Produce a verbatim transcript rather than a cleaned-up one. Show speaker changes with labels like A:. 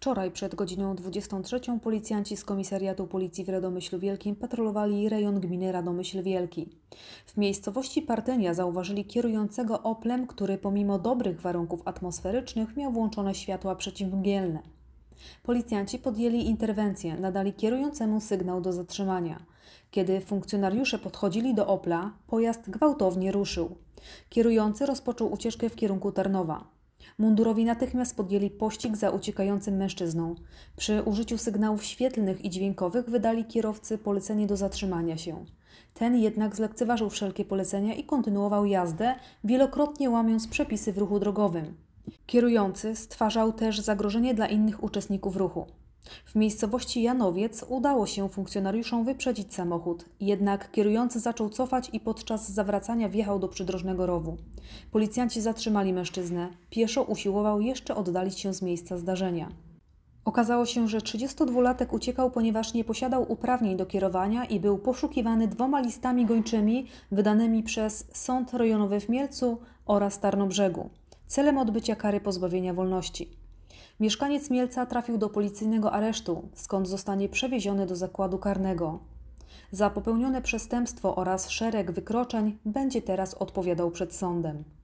A: Wczoraj przed godziną dwudziestą trzecią policjanci z Komisariatu Policji w Radomyślu Wielkim patrolowali rejon gminy Radomyśl Wielki. W miejscowości Partenia zauważyli kierującego Oplem, który pomimo dobrych warunków atmosferycznych miał włączone światła przeciwmgielne. Policjanci podjęli interwencję, nadali kierującemu sygnał do zatrzymania. Kiedy funkcjonariusze podchodzili do Opla, pojazd gwałtownie ruszył. Kierujący rozpoczął ucieczkę w kierunku Tarnowa. Mundurowi natychmiast podjęli pościg za uciekającym mężczyzną. Przy użyciu sygnałów świetlnych i dźwiękowych wydali kierowcy polecenie do zatrzymania się. Ten jednak zlekceważył wszelkie polecenia i kontynuował jazdę, wielokrotnie łamiąc przepisy w ruchu drogowym. Kierujący stwarzał też zagrożenie dla innych uczestników ruchu. W miejscowości Janowiec udało się funkcjonariuszom wyprzedzić samochód, jednak kierujący zaczął cofać i podczas zawracania wjechał do przydrożnego rowu. Policjanci zatrzymali mężczyznę. Pieszo usiłował jeszcze oddalić się z miejsca zdarzenia. Okazało się, że trzydziestodwulatek uciekał, ponieważ nie posiadał uprawnień do kierowania i był poszukiwany dwoma listami gończymi wydanymi przez Sąd Rejonowy w Mielcu oraz Tarnobrzegu celem odbycia kary pozbawienia wolności. Mieszkaniec Mielca trafił do policyjnego aresztu, skąd zostanie przewieziony do zakładu karnego. Za popełnione przestępstwo oraz szereg wykroczeń będzie teraz odpowiadał przed sądem.